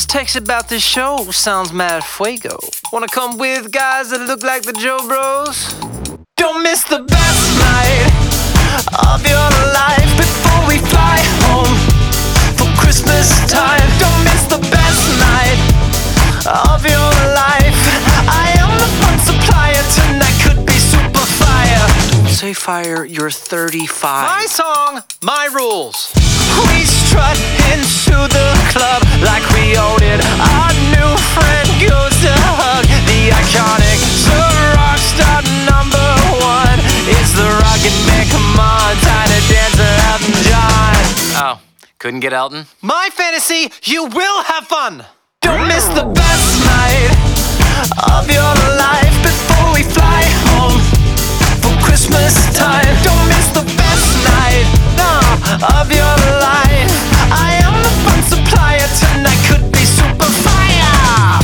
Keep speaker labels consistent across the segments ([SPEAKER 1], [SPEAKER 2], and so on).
[SPEAKER 1] text about this show sounds mad fuego. Wanna come with guys that look like the Joe Bros? Don't miss the best night of your life before we fly home for Christmas time. Don't miss the best night of your life. I am the fun supplier, tonight could be super fire. Don't say fire, you're 35. My song, my rules. We strut into the club like we own it. Our new friend goes to hug the iconic. The rock star #1 is the Rocket Man. Come on, Tiny Dancer, Elton John. Oh, couldn't get Elton? My fantasy, you will have fun. Don't miss the best night of your life before we fly home for Christmas time. Don't miss the best night, no, of your life. I am the fun supplier, tonight could be super fire.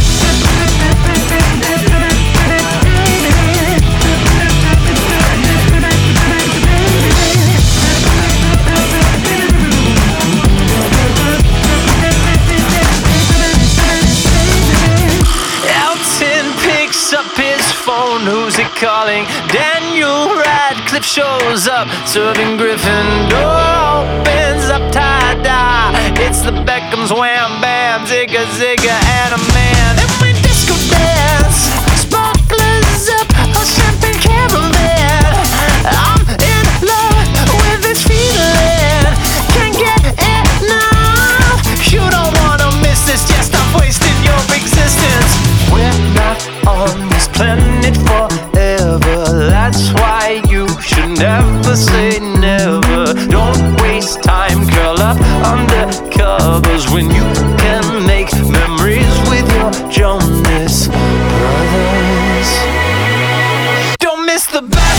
[SPEAKER 1] Elton picks up his phone, who's it calling? Daniel Radcliffe shows up, serving Gryffindor opens up tie-dye. It's the Beckhams, wham bam, zigga zigga, and a man. And we disco dance, sparklers up, a champagne caravan. I'm in love with this feeling, can't get enough. You don't wanna miss this, just stop wasting your existence. We're not on this planet forever, that's why you should never say never. Don't waste time, curl up under covers when you can make memories with your Jonas Brothers. Don't miss the best